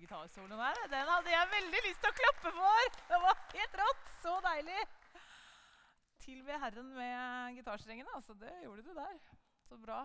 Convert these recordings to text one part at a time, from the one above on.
gitarsoloen her, den hadde jeg veldig lyst til å klappe for. Det var helt rått, så deilig. Tilbe Herren med gitarstrengene, altså det gjorde du der. Så bra.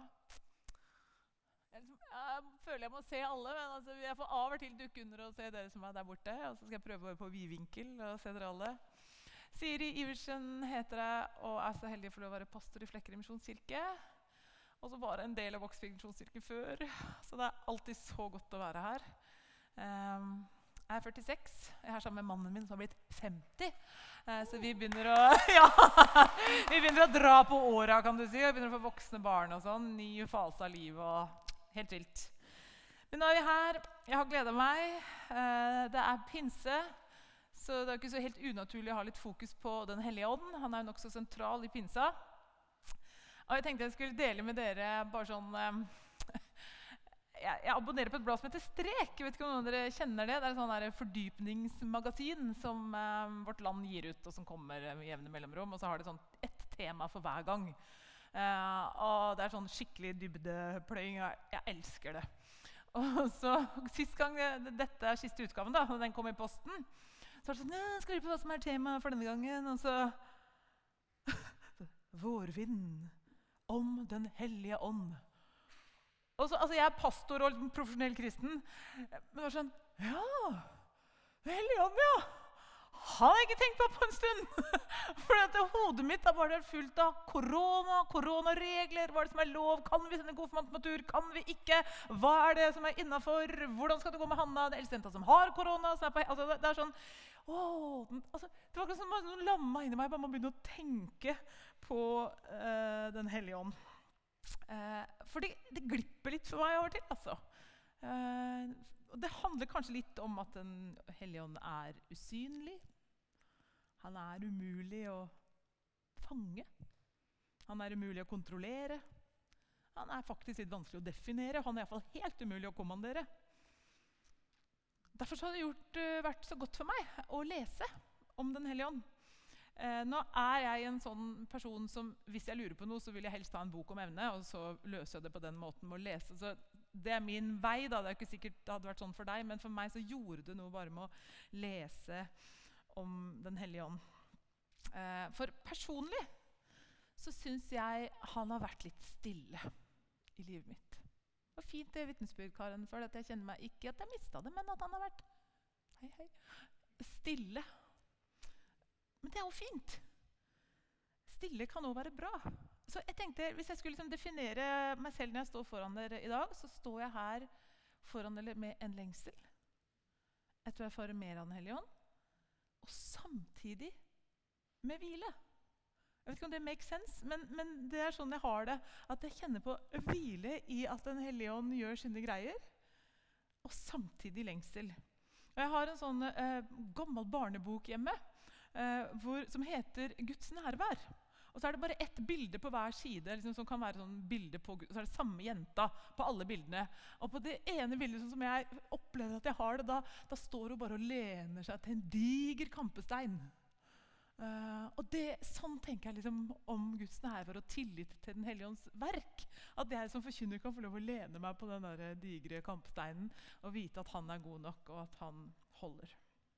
Jeg føler jeg må se alle, men altså, jeg får av og til dukke under og se dere som der borte. Og så skal jeg prøve å være på vidvinkel og se dere alle. Siri Iversen heter jeg, og er så heldig for å være pastor i Flekkerøy Misjonskirke. Og så var det en del av Vågsbygd Misjonskirke før, så det er alltid så godt å være her. Jeg er 46, jeg er her sammen med mannen min som har blitt 50. Så vi begynner å, ja, vi begynner å dra på åra, kan du si. Vi begynner å få voksne barn og sånn, ny fase av livet og helt vilt. Men nå er vi her, jeg har gledet meg. Det er pinse, så det er ikke så helt unaturlig å ha litt fokus på Den Hellige Ånd. Han er jo nok så sentral i pinsa. Og jeg tenkte jeg skulle dele med dere bare sånn jeg abonnerer på et blad som heter Strek. Jeg vet ikke om noen av dere kjenner det. Det er et sånn fordypningsmagasin som Vårt Land gir ut, og som kommer med jevne mellomrom. Og så har det sånn ett tema for hver gang. Og det er sånn skikkelig dybdepløying. Jeg elsker det. Og så sist gang, dette er siste utgaven da, når den kom i posten, så var det sånn, skal vi på hva som er tema for denne gangen? Og så vårvind om Den Hellige Ånd. Og så, altså jeg er pastor og profesjonell kristen, men det var sånn, ja, Den Hellige Ånd, ja. Han har jeg ikke tenkt på en stund. For hodet mitt har bare vært fullt av koronaregler. Hva er det som er lov? Kan vi sende konfirmantmatur? Kan vi ikke? Hva er det som er innenfor? Hvordan skal det gå med Hanna, den eldste jenta som har korona? Altså, det er sånn, altså, det var ikke sånn at noen lamma inni meg, bare man begynner å tenke på Den Hellige Ånd. For det glipper litt for meg over til, altså. Og det handler kanskje litt om at Den Hellige Ånd er usynlig. Han er umulig å fange. Han er umulig å kontrollere. Han er faktisk litt vanskelig å definere. Han er i hvert fall helt umulig å kommandere. Derfor har det vært så godt for meg å lese om Den Hellige Ånd. Nå er jeg en sånn person som, hvis jeg lurer på noe, så vil jeg helst ha en bok om emnet, og så løser jeg det på den måten med å lese. Så det er min vei, da. Det er ikke sikkert det hadde vært sånn for deg, men for meg så gjorde det noe bare med å lese om Den Hellige Ånd. For personlig så synes jeg han har vært litt stille i livet mitt. Det var fint det vitnesbyrd-karen for, at jeg kjenner meg ikke at jeg mistet det, men at han har vært stille. Men det er jo fint. Stille kan også være bra. Så jeg tenkte, hvis jeg skulle definere meg selv når jeg står foran dere i dag, så står jeg her foran dere med en lengsel. Jeg tror jeg får mer av Den Hellige Ånd. Og samtidig med hvile. Jeg vet ikke om det makes sense, men det er sånn jeg har det. At jeg kjenner på hvile i at Den Hellige Ånd gjør sine greier. Og samtidig lengsel. Og jeg har en sånn gammel barnebok hjemme, som heter Guds nærvær. Og så er det bare ett bilde på hver side, liksom, som kan være sånn bilde på Gud. Og så er det samme jenta på alle bildene. Og på det ene bildet sånn som jeg opplever at jeg har det, da står hun bare og lener seg til en diger kampestein. Og sånn tenker jeg liksom om Guds nærvær og tillit til Den Hellige Ånds verk. At jeg som forkynner kan få lov å lene meg på den der digre kampesteinen og vite at han er god nok, og at han holder.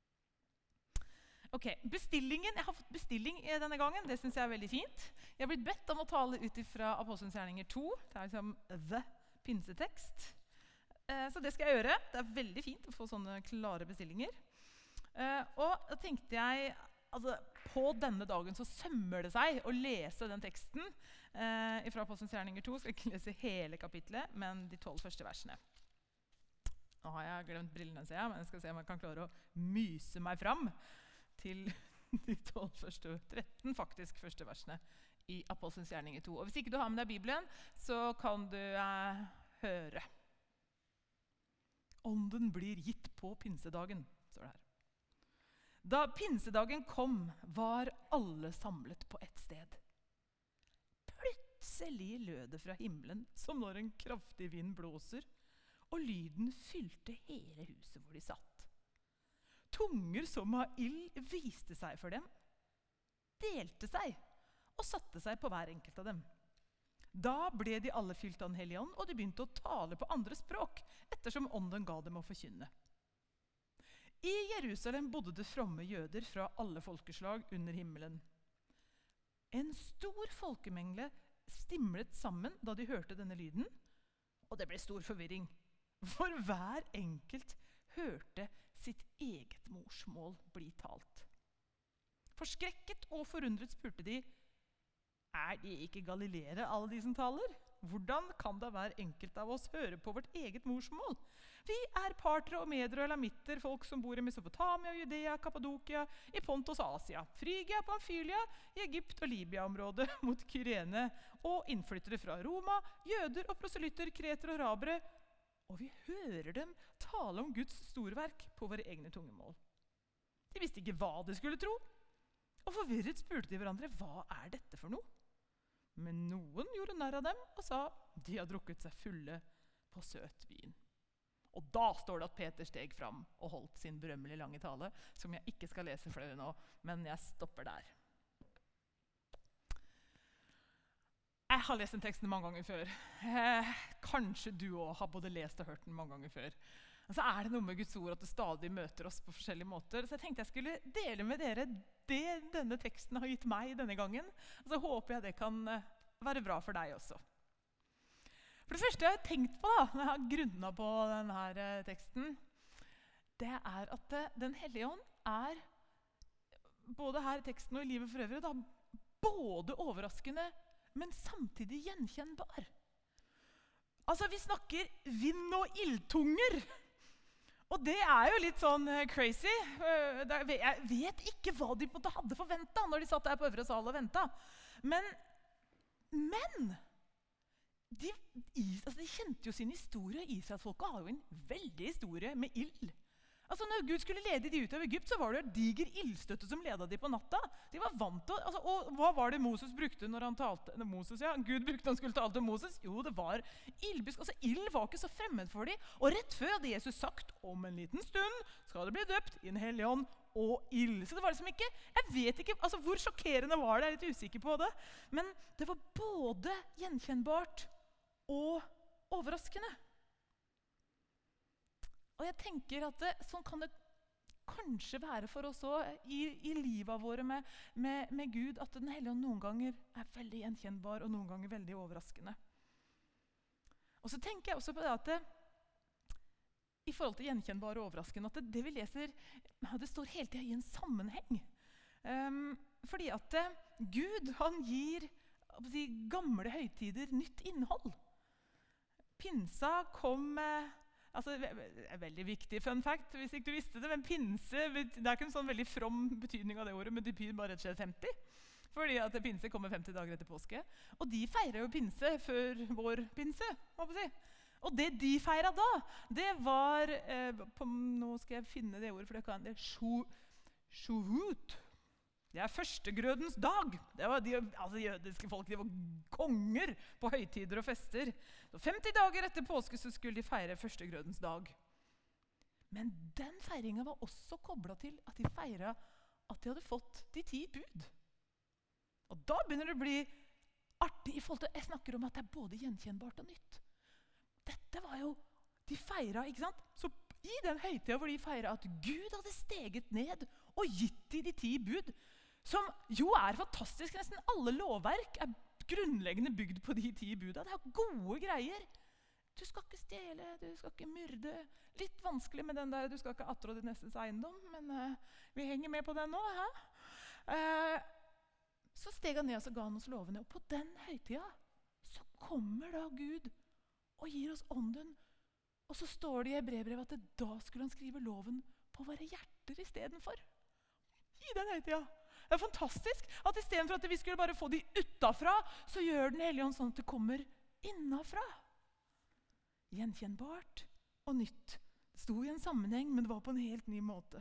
Ok, bestillingen. Jeg har fått bestilling denne gangen. Det synes jeg er veldig fint. Jeg har blitt bedt om å tale ut fra Apostelens gjerninger 2. Det er liksom the pinsetekst. Så det skal jeg gjøre. Det er veldig fint å få sånne klare bestillinger. Og da tenkte jeg, altså på denne dagen så sømmer det seg å lese den teksten fra Apostelens gjerninger 2. Jeg skal ikke lese hele kapitlet, men de 12 første versene. Nå har jeg glemt brillene, ser jeg, men jeg skal se om jeg kan klare å myse meg fram til de 12 første, 13 faktisk første versene i Apostelens gjerninger 2. Og hvis ikke du har med deg Bibelen, så kan du høre. Ånden blir gitt på pinsedagen, står det her. Da pinsedagen kom, var alle samlet på ett sted. Plutselig lød det fra himmelen, som når en kraftig vind blåser, og lyden fylte hele huset hvor de satt. Tunger som av ild viste seg for dem, delte seg og satte seg på hver enkelt av dem. Da ble de alle fylt av Den Hellige Ånd, og de begynte å tale på andre språk, ettersom ånden ga dem å forkynne. I Jerusalem bodde det fromme jøder fra alle folkeslag under himmelen. En stor folkemengde stimlet sammen da de hørte denne lyden, og det ble stor forvirring, for hver enkelt hørte sitt eget morsmål bli talt. Forskrekket og forundret spurte de, de ikke galileere alle de som taler? Hvordan kan da hver enkelt av oss høre på vårt eget morsmål? Vi partere og medere og elamitter, folk som bor i Mesopotamia, Judea, Kappadokia, i Pontus og Asia, Frygia, Pamfylia, i Egypt og Libya-området mot Kyrene, og innflyttere fra Roma, jøder og proselytter, kreter og arabere, og vi hører dem tale om Guds storverk på våre egne tungemål. De visste ikke hva de skulle tro, og forvirret spurte de hverandre, hva dette for noe? Men noen gjorde narr av dem og sa, de har drukket seg fulle på søt vin. Og da står det at Peter steg fram og holdt sin berømmelige lange tale, som jeg ikke skal lese for dere nå, men jeg stopper der. Jeg har lest den teksten mange ganger før. Kanskje du også har både lest og hørt den mange ganger før. Og så det noe med Guds ord at det stadig møter oss på forskjellige måter. Så jeg tenkte jeg skulle dele med dere det denne teksten har gitt meg denne gangen. Og så håper jeg det kan være bra for deg også. For det første jeg har tenkt på da, når jeg har grunnet på denne teksten, det at Den hellige ånd både her i teksten og i livet for øvrig, da, både overraskende, men samtidig gjenkjennbar. Altså, vi snakker vind og ildtunger. Og det jo litt sånn crazy. Jeg vet ikke hva de hadde forventet når de satt der på øvre sal og ventet. Men de kjente jo sin historie. Israelsfolket har jo en veldig historie med ild. Altså når Gud skulle lede de ut av Egypt, så var det jo diger ildstøtte som ledet de på natta. De var vant til, og hva var det Moses brukte når han talte? Gud brukte når han skulle tale til Moses? Jo, det var ildbusk. Altså ild var ikke så fremmed for dem. Og rett før hadde Jesus sagt, om en liten stund skal det bli døpt i Den hellige ånd og ild. Så det var liksom ikke, jeg vet ikke, altså hvor sjokkerende var det? Jeg litt usikker på det. Men det var både gjenkjennbart og overraskende. Og jeg tenker at sånn kan det kanskje være for oss også i livet våre med Gud, at Den hellige ånd noen ganger veldig gjenkjennbar og noen ganger veldig overraskende. Og så tenker jeg også på det at i forhold til gjenkjennbar og overraskende, at det vi leser, det står hele tiden i en sammenheng. Fordi at Gud, han gir gamle høytider nytt innhold. Pinsa kom veldig viktig fun fact, hvis ikke du visste det, men pinse, det ikke en sånn veldig from betydning av det ordet, men det betyr bare rett og slett 50. Fordi at pinse kommer 50 dager etter påske. Og de feirer jo pinse før vår pinse, må jeg si. Og det de feiret da, det var, nå skal jeg finne det ordet, for det kan det, Shuhut. Det førstegrødens dag. Det var de jødiske folk, de var konger på høytider og fester. Så 50 dager etter påske så skulle de feire førstegrødens dag. Men den feiringen var også koblet til at de feiret at de hadde fått de 10 bud. Og da begynner det å bli artig i forhold til, jeg snakker om at det både gjenkjennbart og nytt. Dette var jo, de feiret, ikke sant? Så i den høytiden hvor de feiret at Gud hadde steget ned og gitt de 10 bud, som jo fantastisk. Nesten alle lovverk grunnleggende bygd på de 10 buda. Det gode greier. Du skal ikke stjele, du skal ikke myrde. Litt vanskelig med den der, du skal ikke attrå din nestes eiendom, men vi henger med på den nå. Så steg han ned og så ga han oss lovene, og på den høytida så kommer da Gud og gir oss ånden. Og så står det i Hebreerbrevet at da skulle han skrive loven på våre hjerter i stedet for. I den høytida. Det fantastisk at i stedet for at vi skulle bare få de utenfra, så gjør Den hellige ånd sånn at det kommer innenfra. Gjenkjennbart og nytt. Det sto i en sammenheng, men det var på en helt ny måte.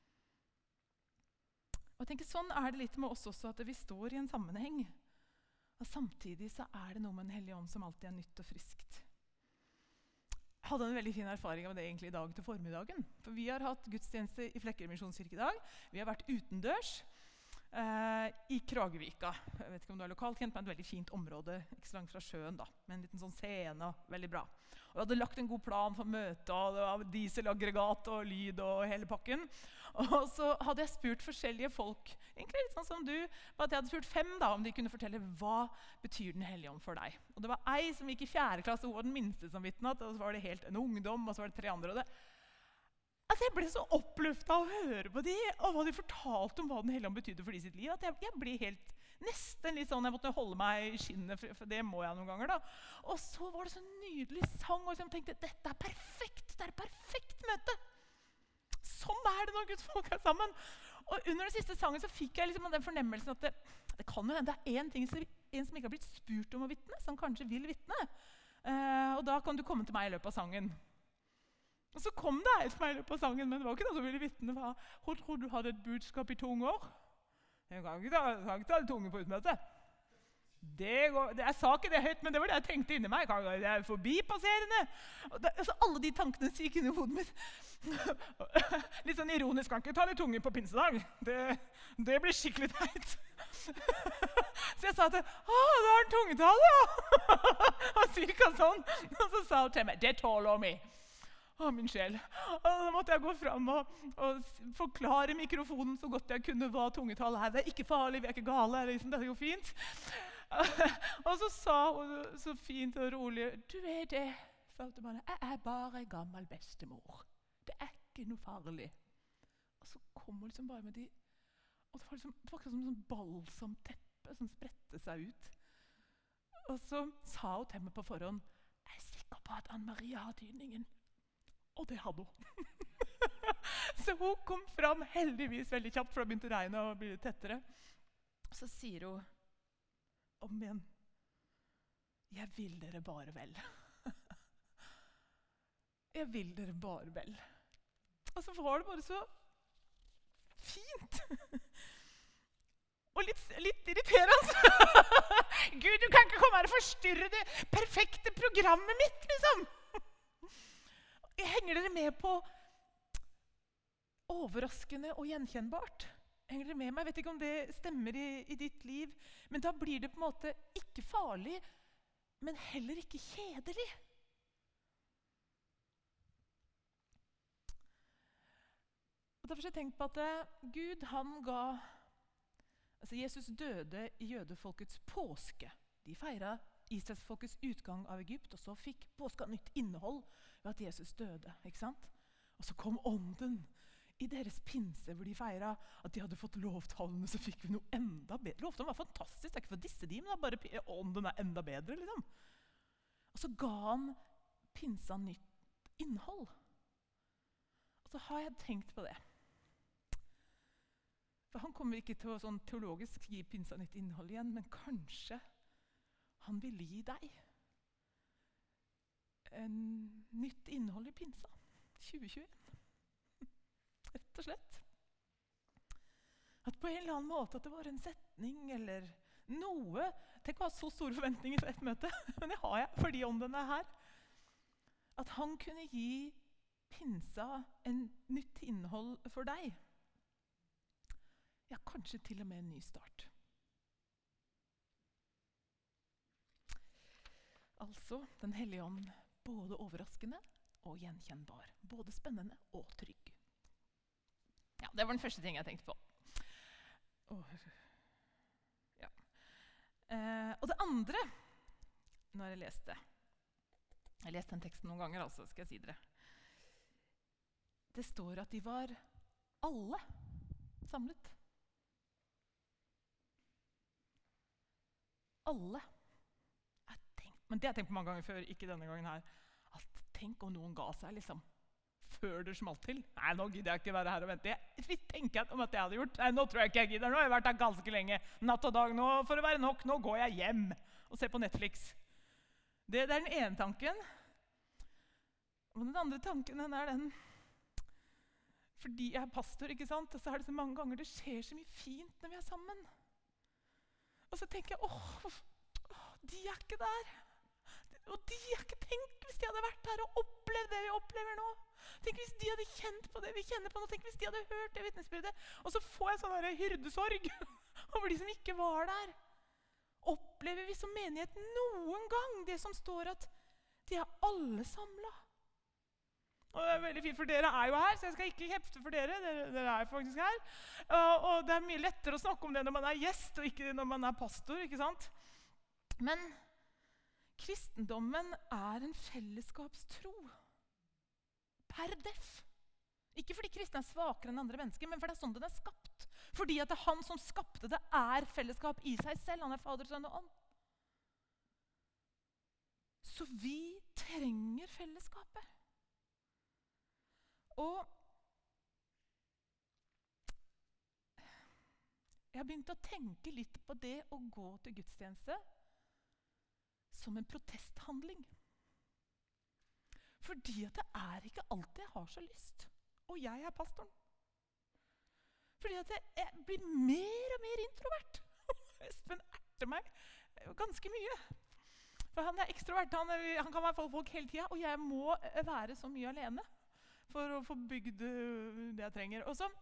Og jeg tenker, sånn det litt med oss også, at vi står i en sammenheng. Og samtidig så det noe med Den hellige ånd som alltid nytt og friskt. Jeg hadde en veldig fin erfaring av det egentlig i dag til formiddagen. For vi har hatt gudstjeneste i Flekkerøy Misjonskirke i dag. Vi har vært utendørs. i Kragevika. Jeg vet ikke om du er lokalt kjent, men et veldig fint område, ikke så langt fra sjøen da, med en liten sånn scene, veldig bra. Og jeg hadde lagt en god plan for møtet, og det var dieselaggregat og lyd og hele pakken. Og så hadde jeg spurt forskjellige folk, egentlig litt sånn som du, at jeg hadde spurt 5 da, om de kunne fortelle hva betyr Den hellige ånd for deg. Og det var ei som gikk i 4. klasse, hun var den minste som vitnet, og så var det helt en ungdom, og så var det 3 andre, og det altså jeg ble så oppløftet av å høre på de, og hva de fortalte om hva Den hellige ånd betydde for de sitt liv, at jeg ble helt nesten litt sånn, jeg måtte holde meg i skinnet, for det må jeg noen ganger da. Og så var det så nydelig sang, og jeg tenkte, dette er perfekt, det er et perfekt møte. Sånn er det når Guds folk er sammen. Og under den siste sangen så fikk jeg liksom den fornemmelsen at det kan jo hende, det er en som ikke har blitt spurt om å vitne, som kanskje vil vitne. Og da kan du komme til meg i løpet av sangen. Og så kom det et meg på sangen, men det var ikke noe som ville vitne. Hun trodde du hadde et budskap i tunger. Jeg kan ikke ta tunge på utmøtet. Jeg sa ikke det høyt, men det var det jeg tenkte inni meg. Det er forbipasserende. Altså, alle de tankene gikk inn i hodet mitt. Litt sånn ironisk, kan ikke ta litt tunge på pinsedag. Det blir skikkelig teit. Så jeg sa til det var en tungetale, ja. Og cirka sånn. Og så sa hun til meg, det tåler vi. Min sjel. Og da måtte jeg gå frem og forklare mikrofonen så godt jeg kunne hva tungetall er. Det er ikke farlig, vi er ikke gale, det er jo fint. Og så sa hun så fint og rolig, du er det, sa hun til meg, jeg er bare gammel bestemor. Det er ikke noe farlig. Og så kom hun liksom bare med de, og det var akkurat som en balsamteppe som spredte seg ut. Og så sa hun til meg på forhånd, jeg er sikker på at Anne-Marie har tydningen. Og det hadde hun. Så hun kom fram heldigvis veldig kjapt, for det begynte å regne og bli litt tettere. Så sier hun om igjen, jeg vil dere bare vel. Jeg vil dere bare vel. Og så var det bare så fint. Og litt irriterende. Gud, du kan ikke komme her og forstyrre det perfekte programmet mitt, liksom. Henger dere med på overraskende og gjenkjennbart? Henger dere med meg? Jeg vet ikke om det stemmer i ditt liv, men da blir det på en måte ikke farlig, men heller ikke kjedelig. Og derfor har jeg tenkt på at Gud, han ga, altså Jesus døde i jødefolkets påske. De feiret Israelsfolkets utgang av Egypt, og så fikk påska nytt innhold ved at Jesus døde, ikke sant? Og så kom ånden i deres pinse, hvor de feiret at de hadde fått lovtallene, så fikk vi noe enda bedre. Lovtallene var fantastisk, det er ikke for disse de, men bare ånden er enda bedre, liksom. Og så ga han pinsa nytt innhold. Og så har jeg tenkt på det. For han kommer ikke til å sånn teologisk gi pinsa nytt innhold igjen, men kanskje han ville gi deg en nytt innhold i pinsa 2021. Rett og slett. At på en eller annen måte at det var en setning eller noe. Tenk å ha så store forventninger for et møte, men det har jeg fordi ånden er her. At han kunne gi pinsa en nytt innhold for deg. Ja, kanskje til og med en ny start. Altså, Den hellige ånd, både overraskende og gjenkjennbar. Både spennende og trygg. Ja, det var den første ting jeg tenkte på. Ja. Og det andre, når jeg leste den teksten noen ganger, altså, skal jeg si dere. Det står at de var alle samlet. Alle. Men det har jeg tenkt på mange ganger før, ikke denne gangen her. At tenk om noen ga seg, liksom. Før det smalt til. Nei, nå gidder jeg ikke være her og vente. Jeg tenker om at jeg hadde gjort. Nei, nå tror jeg ikke jeg gidder. Nå har jeg vært her ganske lenge. Natt og dag nå, for å være nok. Nå går jeg hjem og ser på Netflix. Det er den ene tanken. Og den andre tanken, den er den. Fordi jeg er pastor, ikke sant? Og så er det så mange ganger det skjer så mye fint når vi er sammen. Og så tenker jeg, de er ikke der. Og de har ikke tenkt hvis de hadde vært der og opplevd det vi opplever nå. Tenk hvis de hadde kjent på det vi kjenner på nå. Tenk hvis de hadde hørt det vitnesbyrdet. Og så får jeg sånn hyrdesorg. over de som ikke var der. Opplever vi som menighet noen gang det som står at de alle samlet? Og det veldig fint, for dere jo her, så jeg skal ikke hefte for dere. Dere faktisk her. Og det mye lettere å snakke om det når man gjest, og ikke når man pastor, ikke sant? Men kristendommen en fellesskapstro. Per def. Ikke fordi kristne svakere enn andre mennesker, men for det sånn den skapt. Fordi at det han som skapte det fellesskap i seg selv. Han Fader, Sønn og Ånd. Så vi trenger fellesskapet. Og jeg har begynt å tenke litt på det å gå til gudstjeneste som en protesthandling. Fordi at det ikke alltid jeg har så lyst. Og jeg pastoren. Fordi at jeg blir mer og mer introvert. Espen erter meg ganske mye. For han ekstrovert, han kan være folk hele tiden, og jeg må være så mye alene for å få bygd det jeg trenger. Og så,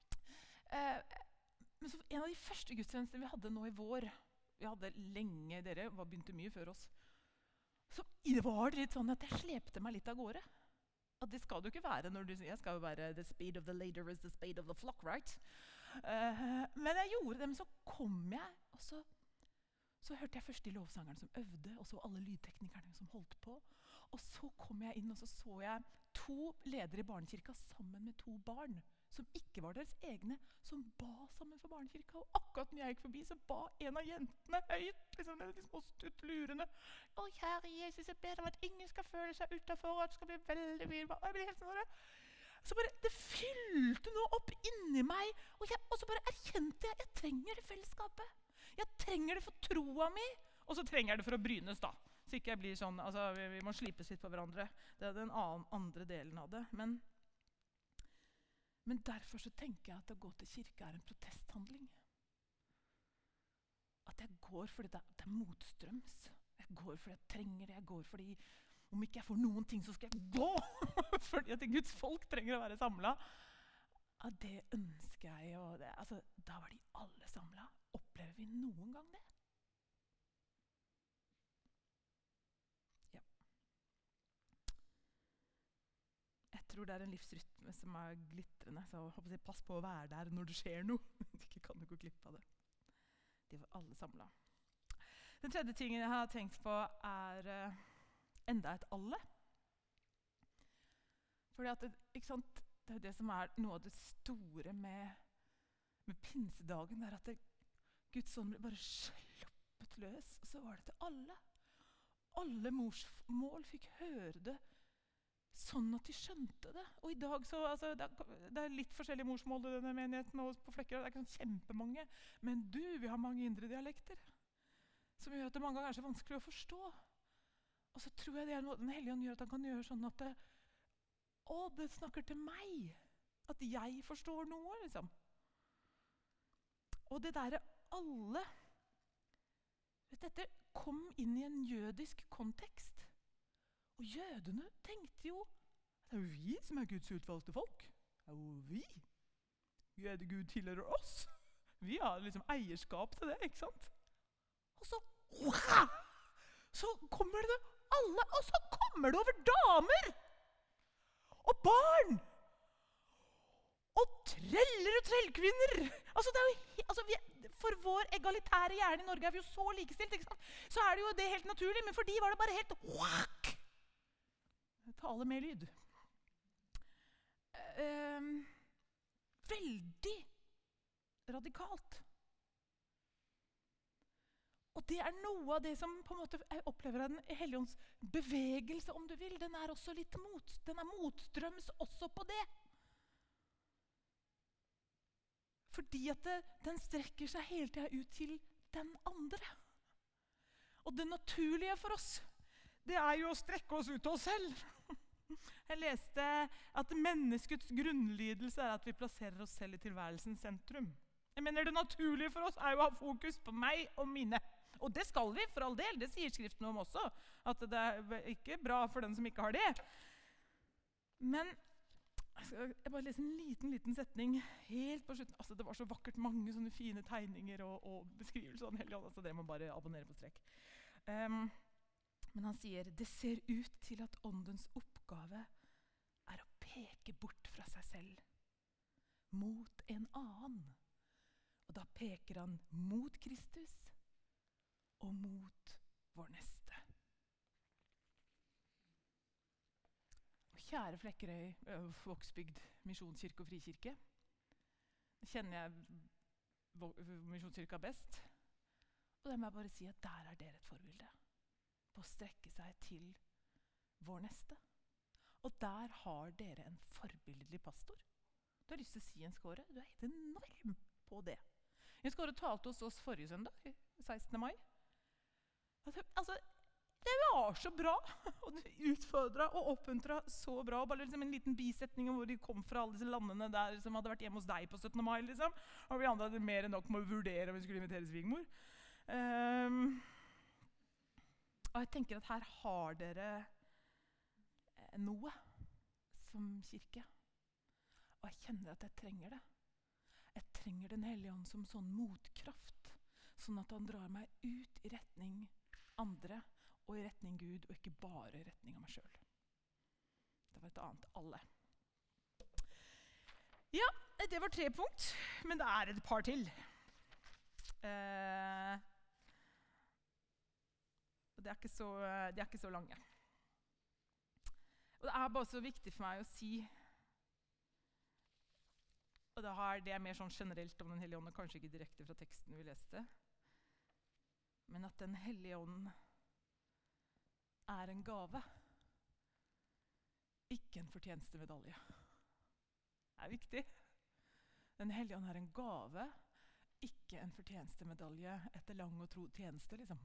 men så en av de første gudstjenestene vi hadde nå i vår, vi hadde lenge, dere begynte mye før oss, så var det litt sånn at jeg slepte meg litt av gårde. At det skal du ikke være når du sier, jeg skal jo være the speed of the leader is the speed of the flock, right? Men jeg gjorde det, men så kom jeg, og så hørte jeg først de lovsangerne som øvde, og så alle lydteknikerne som holdt på. Og så kom jeg inn, og så jeg 2 ledere i barnekirka sammen med 2 barn, som ikke var deres egne, som ba sammen for barnekirka. Og akkurat når jeg gikk forbi, så ba en av jentene høyt, liksom, de små stuttlurene. Å, kjære Jesus, jeg ber om at ingen skal føle seg utenfor, og at det skal bli veldig fint. Jeg blir helt sånn. Så bare, det fylte noe opp inni meg, og så bare erkjente jeg trenger det fellesskapet. Jeg trenger det for troa mi, og så trenger jeg det for å brynes da. Så ikke jeg blir sånn, altså vi må slipes litt på hverandre. Det den andre delen av det. Men derfor så tenker jeg at å gå til kirke en protesthandling. At jeg går fordi det motstrøms. Jeg går fordi jeg trenger det. Jeg går fordi om ikke jeg får noen ting, så skal jeg gå. Fordi at Guds folk trenger å være samlet. Ja, det ønsker jeg. Og det, altså, da var de alle samlet. Opplever vi noen gang det? Ja. Jeg tror det en livsrytme som glitrende. Så jeg håper jeg pass på å være der når det skjer noe. Ikke kan du gå glipp av det. De var alle samlet. Den tredje tingen jeg har tenkt på enda et alle. Fordi at ikke sant, det det som noe av det store med pinsedagen, at Guds ånd ble bare sluppet løs, og så var det til alle. Alle morsmål fikk høre det sånn at de skjønte det. Og i dag så, altså, det litt forskjellige morsmål i denne menigheten og på Flekkerøy, det ikke sånn kjempemange, men vi har mange indre dialekter, som gjør at det mange ganger så vanskelig å forstå. Og så tror jeg det noe Den Hellige Ånd gjør at han kan gjøre sånn at det snakker til meg. At jeg forstår noe, liksom. Og det der alle dette kom inn i en jødisk kontekst. Og jødene tenkte jo det jo vi som Guds utvalgte folk. Det jo vi. Gud tilhører oss. Vi har liksom eierskap til det, ikke sant? Og så kommer det alle, og så kommer det over damer og barn og treller og trellkvinner. Altså, det jo, for vår egalitære hjerne i Norge vi jo så likestilt, ikke sant? Så det jo det helt naturlig, men for de var det bare helt tale med lyd. Veldig radikalt. Og det noe av det som på en måte jeg opplever Den Hellige Ånds bevegelse, om du vil. Den også litt den motstrøms også på det. Fordi at den strekker seg hele tiden ut til den andre. Og det naturlige for oss, det jo å strekke oss ut til oss selv. Jeg leste at menneskets grunnlidelse at vi plasserer oss selv i tilværelsens sentrum. Jeg mener det naturlige for oss jo å ha fokus på meg og mine. Og det skal vi, for all del. Det sier Skriften om også. At det ikke bra for den som ikke har det. Men Jeg bare leser en liten setning helt på slutten. Altså, det var så vakkert, mange sånne fine tegninger og beskrivelser av Den hellige ånd, så dere må bare abonnere på strekk. Men han sier, det ser ut til at åndens oppgave er å peke bort fra seg selv, mot en annen. Og da peker han mot Kristus og mot vår neste. Kjære Flekkerøy, Vågsbygd, Misjonskirke og Frikirke. Kjenner jeg Misjonskirka best. Og da må jeg bare si at der er dere et forbilde. På å strekke seg til vår neste. Og der har dere en forbildelig pastor. Du har lyst til å si en skåre. Du er helt enorm på det. En skåre talte hos oss forrige søndag, 16. mai. Altså, det var så bra, og du utfordret og oppmuntret så bra. Bare liksom en liten bisetning om hvor de kom fra, alle disse landene der som hadde vært hjemme hos deg på 17. mai. Liksom. Og vi andre hadde mer enn nok med å vurdere om vi skulle invitere svigermor. Og jeg tenker at her har dere noe som kirke. Og jeg kjenner at jeg trenger det. Jeg trenger Den hellige ånd som sånn motkraft, sånn at han drar meg ut i retning andre, og i retning Gud, og ikke bare i retning av meg selv. Det var et annet alle. Ja, det var 3 punkt, men det er et par til. Og de er ikke så lange. Og det er bare så viktig for meg å si, og det er mer sånn generelt om Den hellige ånd, og kanskje ikke direkte fra teksten vi leste, men at Den hellige ånd er en gave, ikke en fortjenestemedalje. Det er viktig. Den hellige ånd er en gave, ikke en fortjenestemedalje etter lang og tro tjeneste, liksom.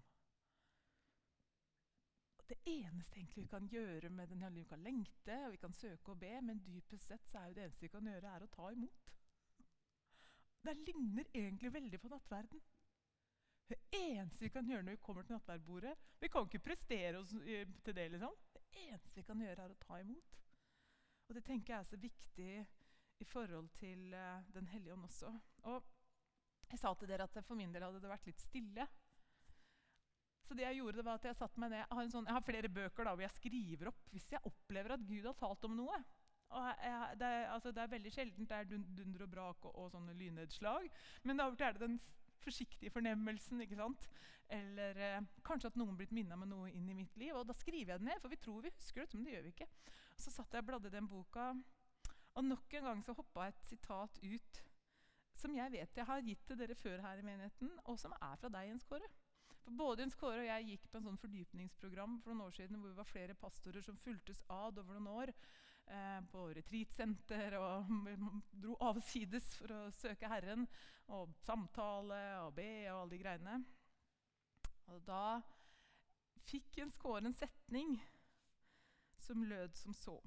Det eneste egentlig vi kan gjøre med Den hellige ånd, vi kan lengte, og vi kan søke og be, men dypest sett så er jo det eneste vi kan gjøre er å ta imot. Det ligner egentlig veldig på nattverden. Det eneste vi kan gjøre når vi kommer til nattverdbordet, vi kan ikke prestere oss til det, liksom. Det eneste vi kan gjøre er å ta imot. Og det tenker jeg er så viktig i forhold til Den hellige ånd også. Og jeg sa til dere at for min del hadde det vært litt stille. Så det jeg gjorde, det var at jeg satt meg ned. Jeg har flere bøker da, hvor jeg skriver opp hvis jeg opplever at Gud har talt om noe. Og det er veldig sjeldent det er dunder og brak og sånne lynnedslag, men da er det den forsiktige fornemmelsen, ikke sant? Eller kanskje at noen blitt minnet med noe inn i mitt liv, og da skriver jeg det ned, for vi tror vi husker det, men det gjør vi ikke. Og så satt jeg og bladde i den boka, og nok en gang så hoppet et sitat ut, som jeg vet jeg har gitt til dere før her i menigheten, og som er fra deg, Jens Kåre. For både Jens Kåre og jeg gikk på en sånn fordypningsprogram for noen år siden, hvor vi var flere pastorer som fulgtes ad over noen år, på retreatsenter, og dro avsides for å søke Herren, og samtale, og be, og alle de greiene. Og da fikk Jens Kåre en setning som lød som så.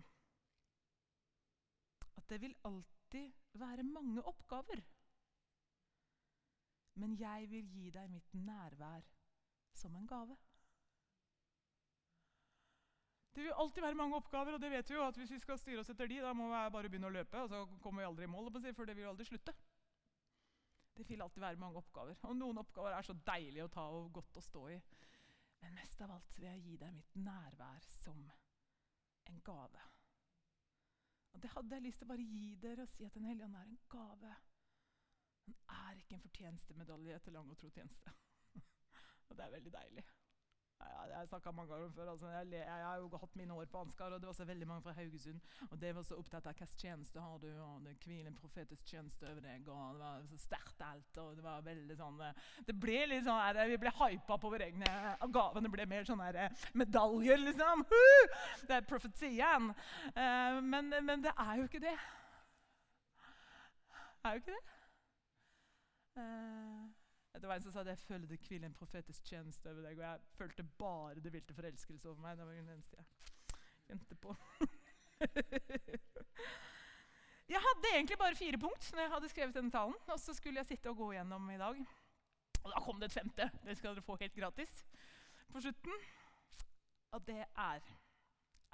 At det vil alltid være mange oppgaver, men jeg vil gi deg mitt nærvær som en gave. Det vil alltid være mange oppgaver, og det vet vi jo at hvis vi skal styre oss etter de, da må vi bare begynne å løpe, og så kommer vi aldri i mål, for det vil aldri slutte. Det vil alltid være mange oppgaver, og noen oppgaver er så deilige å ta og godt å stå i. Men mest av alt vil jeg gi deg mitt nærvær som en gave. Og det hadde jeg lyst til å bare gi dere og si at Den hellige ånd er en gave. Den er ikke en fortjenestemedalje etter lang og tro tjeneste. Og det er veldig deilig. Ja, jeg har snakket mange ganger om før. Altså, jeg har jo hatt mine år på Ansgar, og det var så veldig mange fra Haugesund. Og det var så opptatt av hvilken tjeneste har du, og det hviler en profetisk tjeneste over deg, og det var så sterkt alt, og det var veldig sånn, det ble litt sånn her, vi ble hypet på vår egne, og gavene ble mer sånn her medaljer, liksom. Det er profetien. Men det er jo ikke det. Det er jo ikke det. Det var en som sa at jeg følte det hviler en profetisk tjeneste over deg, og jeg følte bare det hvilte forelskelse over meg. Det var den eneste jeg kjente på. Jeg hadde egentlig bare 4 punkt når jeg hadde skrevet denne talen, og så skulle jeg sitte og gå gjennom i dag. Og da kom det et 5. Det skal dere få helt gratis på slutten. Og det er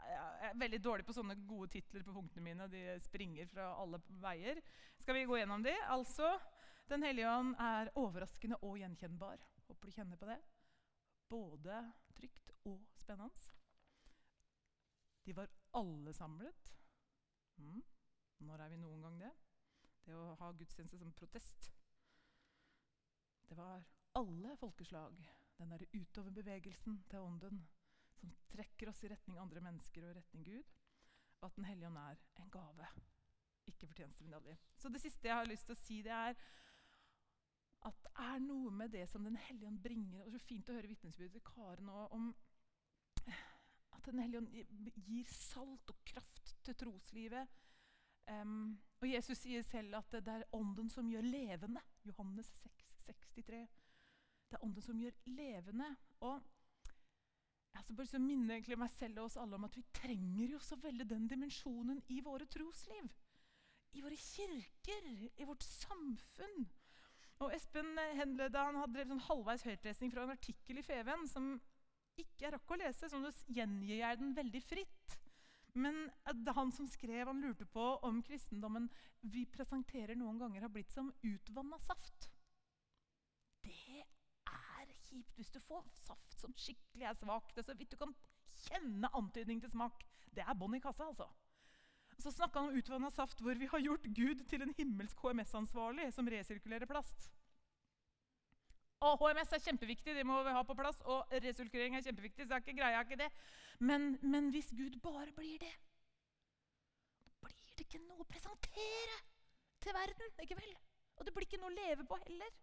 Jeg er veldig dårlig på sånne gode titler på punktene mine. De springer fra alle veier. Skal vi gå gjennom de? Altså, Den hellige ånd er overraskende og gjenkjennbar. Håper du kjenner på det. Både trygt og spennende. De var alle samlet. Når er vi noen gang det? Det å ha gudstjeneste som protest. Det var alle folkeslag. Den der utoverbevegelsen til ånden som trekker oss i retning andre mennesker og i retning Gud. Og at Den hellige ånd er en gave. Ikke fortjenestemedalje. Så det siste jeg har lyst til å si, det er at det er noe med det som Den hellige ånd bringer. Og så fint å høre vitnesbyrdet til Karen nå om at Den hellige ånd gir salt og kraft til troslivet. Og Jesus sier selv at det er ånden som gjør levende. Johannes 6,63. Det er ånden som gjør levende. Og jeg bare så minner egentlig meg selv og oss alle om at vi trenger jo så veldig den dimensjonen i våre trosliv. I våre kirker, i vårt samfunn. Og Espen Henlede, han hadde drevet sånn halvveis høytlesning fra en artikkel i Feven som ikke jeg rakk å lese, så nå gjengir jeg den veldig fritt. Men han som skrev, han lurte på om kristendommen vi presenterer noen ganger har blitt som utvannet saft. Det er kjipt hvis du får saft som skikkelig er svakt. Så vidt du kan kjenne antydning til smak. Det er bånd i kassa, altså. Så snakket han om utvannet saft hvor vi har gjort Gud til en himmelsk HMS-ansvarlig som resirkulerer plast. Og HMS er kjempeviktig, det må vi ha på plass, og resirkulering er kjempeviktig, så er ikke greia ikke det. Men hvis Gud bare blir det, blir det ikke noe å presentere til verden, ikke vel? Og det blir ikke noe å leve på heller.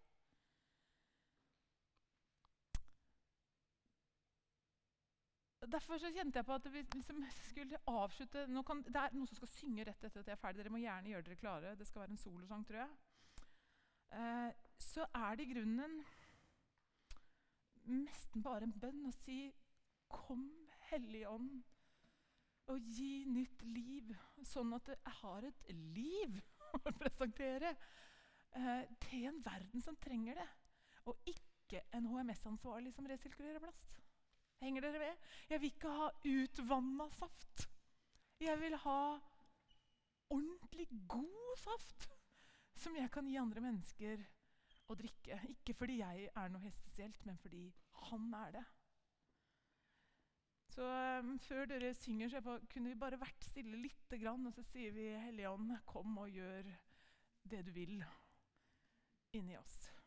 Derfor så kjente jeg på at vi liksom skulle avslutte. Det er noen som skal synge rett etter at jeg er ferdig. Dere må gjerne gjøre dere klare. Det skal være en solosang, tror jeg. Så er det i grunnen nesten bare en bønn å si kom, Hellige Ånd, og gi nytt liv, sånn at jeg har et liv å presentere til en verden som trenger det, og ikke en HMS-ansvarlig som resirkulerer plast. Henger dere ved? Jeg vil ikke ha utvannet saft. Jeg vil ha ordentlig god saft som jeg kan gi andre mennesker å drikke. Ikke fordi jeg er noe helt spesielt, men fordi han er det. Så før dere synger, så kunne vi bare vært stille litt grann, og så sier vi, Hellige Ånd, kom og gjør det du vil inni oss.